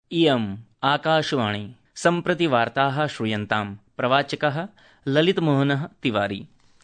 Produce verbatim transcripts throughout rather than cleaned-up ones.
इयम् आकाशवाणी सम्प्रति वार्ताः श्रूयन्ताम्। प्रवाचकः ललितमोहनः तिवारी।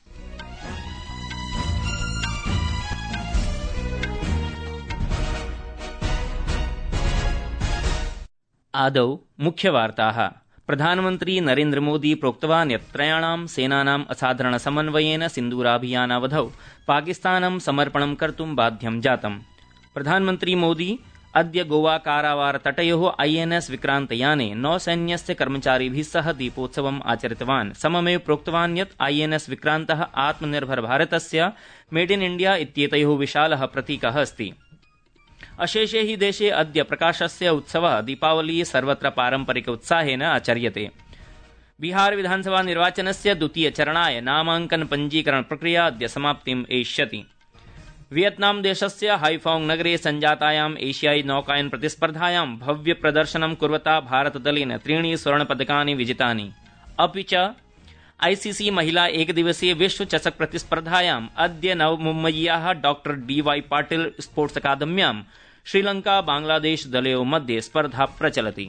आदौ मुख्यवार्ताः। प्रधानमन्त्री नरेन्द्र मोदी प्रोक्तवान् यत् त्रयाणां सेनानाम् असाधारणसमन्वयेन सिन्दूराभियानावधौ पाकिस्तानं समर्पणं कर्तुं बाध्यं जातम्। प्रधानमन्त्री मोदी अद्य गोवा कारावारतटयोः आईएनएस विक्रान्तयाने नौसैन्यस्य कर्मचारिभिः सह दीपोत्सवम् आचरितवान्। सममेव प्रोक्तवान् यत् आईएनएस विक्रान्तः आत्मनिर्भरभारतस्य मेड इन इण्डिया इत्येतयोः विशालः प्रतीकः अस्ति। अशेषे हि देशे अद्य प्रकाशस्य उत्सवः दीपावली सर्वत्र पारम्परिक उत्साहेन आचर्यते। बिहार विधानसभा निर्वाचनस्य द्वितीयचरणाय नामाङ्कन पञ्जीकरण प्रक्रिया अद्य समाप्तिम् एष्यति। वियतनाम देशस्य हाइफोंग नगरे सञ्जातायाम् एशियाई नौकायन प्रतिस्पर्धायां भव्य प्रदर्शनं कुर्वता भारतदलेन त्रीणि स्वर्णपदकानि विजितानि। अपि च आईसीसी महिला एकदिवसीय विश्व चषक प्रतिस्पर्धायाम् अद्य नवमुम्बय्याः डॉक्टर डीवाई पाटिल स्पोर्ट्स अकादम्यां श्रीलंका बांग्लादेश दलयोः मध्ये स्पर्धा प्रचलति।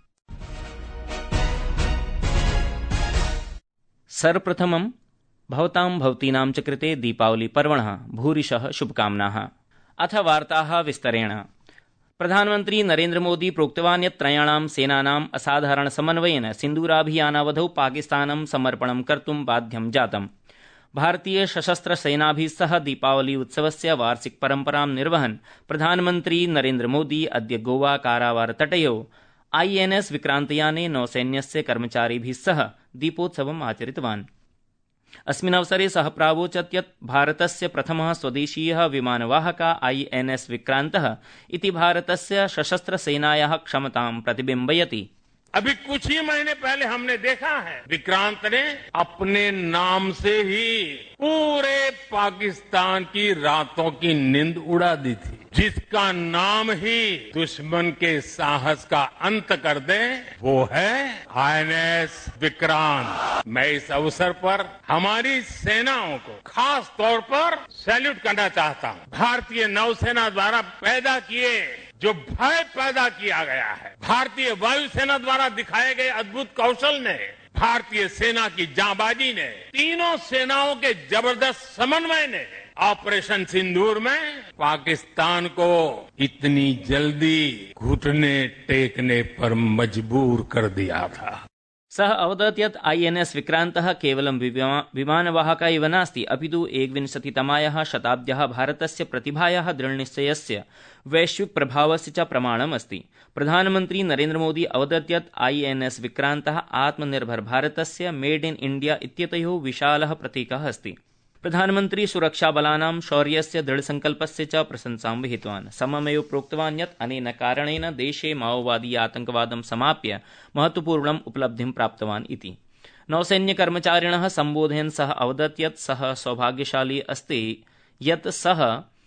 सर्वप्रथमं भवतां भवतीनां च कृते दीपावली पर्वणः भूरिशः शुभकामनाः। अथ वार्ताः विस्तरेण। प्रधानमन्त्री नरेन्द्र मोदी प्रोक्तवान् यत् त्रयाणां सेनानाम् असाधारणसमन्वयेन सिन्दूराभियानावधौ पाकिस्तानं समर्पणं कर्तुं बाध्यं जातम्। भारतीय सशस्त्र सेनाभिः सह दीपावली उत्सवस्य वार्षिक परम्परां निर्वहन् प्रधानमन्त्री नरेन्द्र मोदी अद्य गोवा कारावारतटयोः आईएनएस विक्रान्तयाने नौसैन्यस्य कर्मचारिभिः सह दीपोत्सवम् आचरितवान्। अस्मिन् अवसरे सः प्रावोचत् यत् भारतस्य प्रथमः स्वदेशीयः विमानवाहकः आईएनएस विक्रान्तः इति भारतस्य सशस्त्र सेनायाः क्षमतां प्रतिबिम्बयति। अभी कुछ ही महीने पहले हमने देखा है विक्रांत ने अपने नाम से ही पूरे पाकिस्तान की रातों की नींद उड़ा दी थी, जिसका नाम ही दुश्मन के साहस का अंत कर दे, वो है आईएनएस विक्रांत। मैं इस अवसर पर हमारी सेनाओं को खास तौर पर सैल्यूट करना चाहता हूँ। भारतीय नौसेना द्वारा पैदा किए जो भय पैदा किया गया है, भारतीय वायुसेना द्वारा दिखाए गए अद्भुत कौशल ने, भारतीय सेना की जांबाजी ने, तीनों सेनाओं के जबरदस्त समन्वय ने ऑपरेशन सिंदूर में पाकिस्तान को इतनी जल्दी घुटने टेकने पर मजबूर कर दिया था। सः अवदत् यत् आईएनएस विक्रान्तः केवलं विमानवाहकः एव नास्ति, अपितु एकविंशतितमायाः शताब्द्याः भारतस्य प्रतिभायाः दृढनिश्चयस्य वैश्विक प्रभावस्य च प्रमाणम् अस्ति। प्रधानमन्त्री नरेन्द्र मोदी अवदत् यत् आईएनएस विक्रान्तः आत्मनिर्भर भारतस्य मेड इन इण्डिया इत्येतयोः विशालः प्रतीकः अस्ति। प्रधानमन्त्री सुरक्षाबलानां शौर्यस्य दृढसङ्कल्पस्य च प्रशंसां विहितवान्। सममेव प्रोक्तवान् यत् अनेन कारणेन देशे माओवादी आतङ्कवादं समाप्य महत्वपूर्णम् उपलब्धिं प्राप्तवान् इति। नौसैन्यकर्मचारिणः सम्बोधयन् सः अवदत् यत् सः सौभाग्यशाली अस्ति यत् सः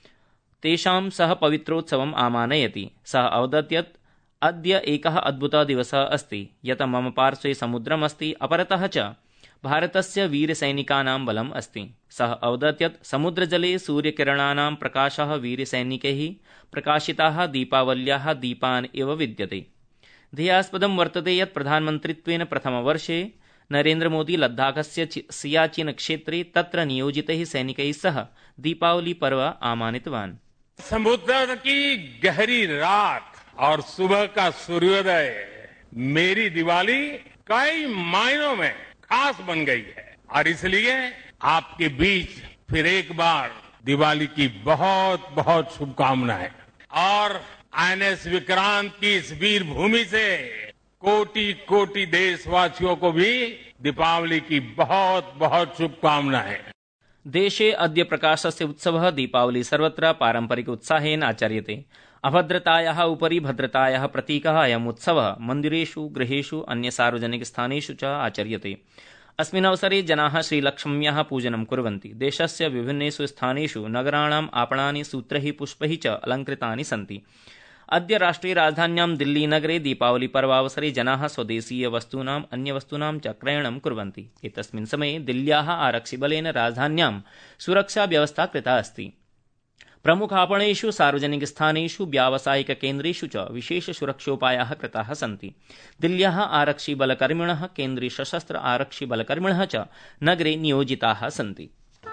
तेषां सह पवित्रोत्सवम् आमानयति। सः अवदत् यत् अद्य एकः अद्भुतः दिवसः अस्ति यत् मम पार्श्वे समुद्रम् अस्ति, अपरतः च भारतस्य वीरसैनिकानां बलम् अस्ति। सः अवदत् यत् समुद्रजले सूर्यकिरणानां प्रकाशः वीरसैनिकैः प्रकाशिताः दीपावल्याः दीपान् इव विद्यते। ध्येयास्पदं वर्तते यत् प्रधानमन्त्रित्वेन प्रथमवर्षे नरेन्द्र मोदी लद्दाखस्य सियाचिन क्षेत्रे तत्र नियोजितैः सैनिकैः सह दीपावली पर्व आमानितवान्। समुद्र की गहरी रात और सुबह का सूर्योदय मेरी दिवाली कई मायनों में खास बन गई है और इसलिए आपके बीच फिर एक बार दिवाली की बहुत बहुत शुभकामनाएं। और आईएनएस विक्रांत की इस वीर भूमि से कोटि कोटि देशवासियों को भी दीपावली की बहुत बहुत शुभकामनाएं। देशे अद्य प्रकाशस्य उत्सवः दीपावली सर्वत्र पारम्परिक उत्साहेन आचर्यते। अभद्रतायाः उपरि भद्रतायाः प्रतीकः अयम् उत्सवः मन्दिरेषु, गृहेषु, अन्य सार्वजनिकस्थानेषु च आचर्यते। अस्मिन् अवसरे जनाः श्रीलक्ष्म्याः पूजनं कुर्वन्ति। देशस्य विभिन्नेषु स्थानेषु नगराणाम् आपणानि सूत्रैः पुष्पैः च अलङ्कृतानि सन्ति। अद्य राष्ट्रियराजधान्यां दिल्लीनगरे दीपावली पर्वावसरे जनाः स्वदेशीयवस्तूनाम् अन्यवस्तूनां च क्रयणं कुर्वन्ति। एतस्मिन् समये दिल्ल्याः आरक्षिबलेन राजधान्यां सुरक्षाव्यवस्था कृता अस्ति। प्रमुखापणेषु सार्वजनिकस्थानेषु व्यावसायिककेन्द्रेषु च विशेषसुरक्षोपायाः कृताः सन्ति। दिल्ल्याः आरक्षिबलकर्मिणः केन्द्रीय सशस्त्र आरक्षिबलकर्मिणः च नगरे नियोजिताः सन्ति।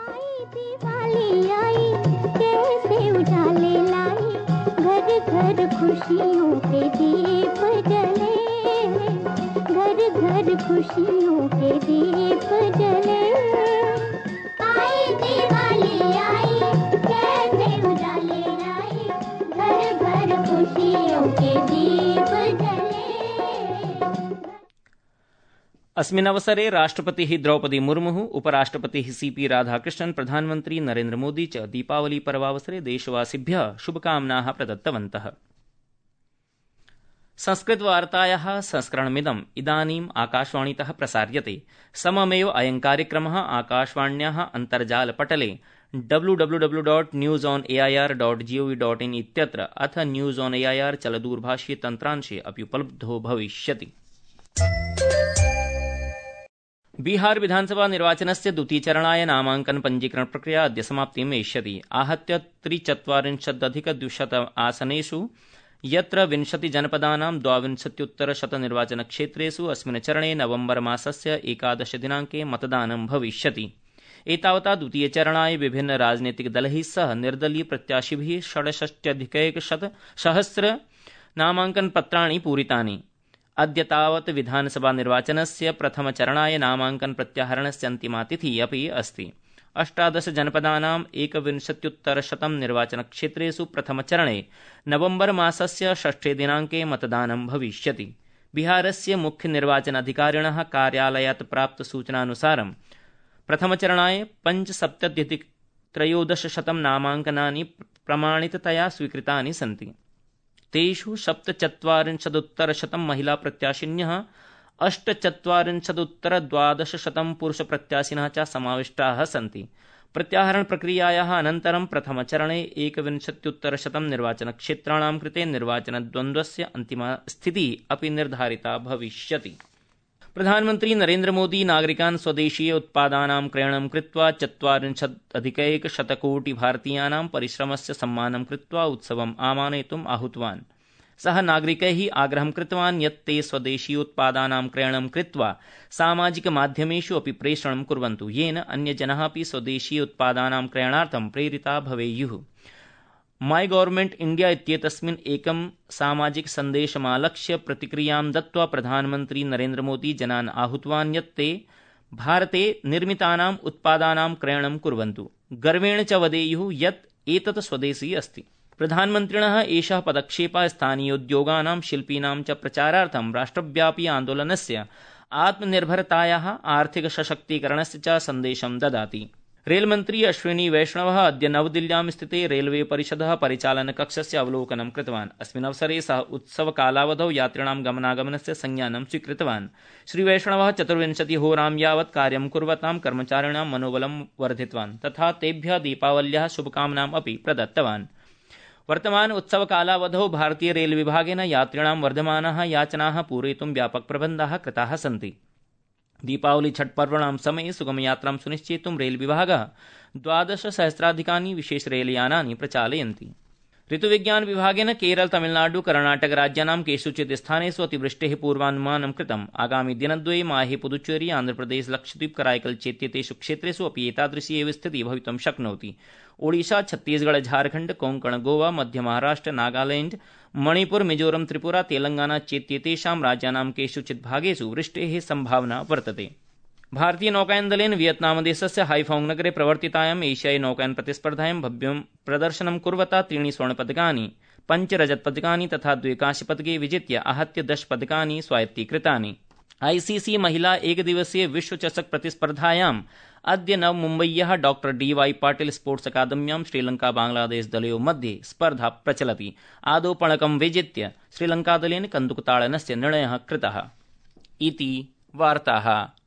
घर खुशियों के दीप जले, घर घर खुशियों के दीप जले, आई दिवाली आई, कैसे उजाले लाई, घर घर खुशियों के दीप जले। अस्मिन् अवसरे राष्ट्रपतिः द्रौपदी मुर्मुः, उपराष्ट्रपतिः सीपी राधाकृष्णन्, प्रधानमन्त्री नरेन्द्र मोदी च दीपावली पर्वावसरे देशवासिभ्यः शुभकामनाः प्रदत्तवन्तः। संस्कृतवार्तायाः संस्करणमिदम् इदानीम् आकाशवाणीतः प्रसार्यते। सममेव अयं कार्यक्रमः आकाशवाण्याः अन्तर्जालपटले W W W dot news on A I R dot G O V dot in इत्यत्र अथ news on A I R चलदूरभाषीय तन्त्रांशे अपि उपलब्धो भविष्यति। बिहार विधानसभा निर्वाचनस्य द्वितीयचरणाय नामांकन पञ्जीकरण प्रक्रिया अद्य समाप्तिम् एष्यति। आहत्य त्रिचत्वारिंशदधिक द्विशत आसनेषु यत्र विंशतिजनपदानां द्वाविंशत्युत्तरशतनिर्वाचनक्षेत्रेषु अस्मिन् चरणे नवम्बर मासस्य एकादश दिनाङ्के मतदानं भविष्यति। एतावता द्वितीयचरणाय विभिन्न राजनीतिकदलैः सह निर्दलीय प्रत्याशिभिः षड्षष्ट्यधिकैकशत सहस्र नामाङ्कनपत्राणि पूरितानि। अद्य तावत् विधानसभा निर्वाचनस्य प्रथमचरणाय नामाङ्कन प्रत्याहरणस्य अन्तिमा तिथिः अपि अस्ति। अष्टादश जनपदानाम् एकविंशत्युत्तरशतं निर्वाचनक्षेत्रेषु प्रथमचरणे नवम्बर मासस्य षष्ठे दिनाङ्के मतदानं भविष्यति। बिहारस्य मुख्य निर्वाचन अधिकारिणः कार्यालयात् प्राप्त सूचनानुसारं प्रथमचरणाय पञ्चसप्तत्यधिक त्रयोदशशतं नामाङ्कनानि प्रमाणिततया स्वीकृतानि सन्ति। तेषु सप्तचत्वारिंशदुत्तरशतं महिला प्रत्याशिन्यः, अष्टचत्वारिंशदुत्तरद्वादशशतं पुरुषप्रत्याशिनः च समाविष्टाः सन्ति। प्रत्याहरण प्रक्रियायाः अनन्तरं प्रथमचरणे एकविंशत्युत्तरशतं निर्वाचनक्षेत्राणां कृते निर्वाचनद्वन्द्वस्य अन्तिमा स्थितिः अपि निर्धारिता भविष्यति। प्रधानमन्त्री नरेन्द्र मोदी नागरिकान् स्वदेशीय उत्पादानां क्रयणं कृत्वा चत्वारिंशदधिकैकशतकोटि भारतीयानां परिश्रमस्य सम्मानं कृत्वा उत्सवम् आमानयितुम् आहूतवान्। सः नागरिकैः आग्रहं कृतवान् यत् ते स्वदेशीयोत्पादानां क्रयणं कृत्वा सामाजिकमाध्यमेषु अपि प्रेषणं कुर्वन्तु, येन अन्यजनाः अपि स्वदेशीयोत्पादानां क्रयणार्थं प्रेरिता भवेयुः। माई गवर्नमेंट इंडिया इत्येतस्मिन् एकं सामाजिक सन्देशमालक्ष्य प्रतिक्रियां दत्त्वा प्रधानमन्त्री नरेन्द्र मोदी जनान् आहूतवान् यत् ते भारते निर्मितानाम् उत्पादानां क्रयणं कुर्वन्तु, गर्वेण च वदेयुः यत् एतत् स्वदेशी अस्ति। प्रधानमन्त्रिणः एषः पदक्षेपः स्थानीयोद्योगानां, शिल्पीनां च प्रचारार्थं राष्ट्रव्यापी आन्दोलनस्य आत्मनिर्भरतायाः, आर्थिकसशक्तीकरणस्य च सन्देशं ददाति। रेलमन्त्री अश्विनी वैष्णवः अद्य नवदिल्ल्यां स्थिते रेलवे परिषदः परिचालनकक्षस्य अवलोकनं कृतवान्। अस्मिन् अवसरे सः उत्सवकालावधौ यात्रिणां गमनागमनस्य संज्ञानं स्वीकृतवान्। श्रीवैष्णवः चतुर्विंशतिहोरां यावत् कार्यं कुर्वतां कर्मचारिणां मनोबलं वर्धितवान् तथा तेभ्यः दीपावल्याः शुभकामनाम् अपि प्रदत्तवान्। वर्तमान उत्सवकालावधौ भारतीय रेलविभागेन यात्रिणां वर्धमानाः याचनाः पूरयितुं व्यापकप्रबन्धाः कृताः सन्ति। दीपावली छठपर्वणां समये सुगमयात्रां सुनिश्चेतुं रेलविभागः द्वादशसहस्राधिकानि विशेषरेलयानानि प्रचालयन्ति। ऋतुविज्ञान विभागेन केरल, तमिलनाडु, कर्णाटक राज्यानां केषुचित् स्थानेषु अतिवृष्टेः पूर्वानुमानं कृतम्। आगामि दिनद्वये माहे पुदुच्चेरी, आन्ध्रप्रदेश, लक्षद्वीप, कराईकल चेत्येतेषु क्षेत्रेषु अपि एतादृशी एव स्थितिः भवितुं शक्नोति। ओडिशा, छत्तीसगढ़, झारखण्ड, कोंकण, गोवा, मध्यमहाराष्ट्र, नागालैण्ड, मणिपुर, मिजोरम, त्रिपुरा, तेलंगाना चेत्येतेषां राज्यानां केषुचित् भागेषु वृष्टेः सम्भावना वर्तते। भारतीय नौकायनदलेन वियतनामदेशस्य हाइफोंग नगरे प्रवर्तितायाम् एशियाई नौकायन प्रतिस्पर्धायां भव्यं प्रदर्शनं कुर्वता त्रीणि स्वर्णपदकानि, पञ्च रजतपदकानि तथा द्वे कांस्यपदके विजित्य आहत्य दश पदकानि स्वायत्तीकृतानि। आईसीसी महिला एकदिवसीय विश्वचषक प्रतिस्पर्धायाम् अद्य नव मुम्बय्याः डॉ डी वाई पाटिल स्पोर्ट्स अकादम्यां श्रीलंका बांग्लादेश दलयोः मध्ये स्पर्धा प्रचलति। आदौ पणकं विजित्य श्रीलंकादलेन कन्दुकताडनस्य निर्णयः कृतः। इति वार्ताः।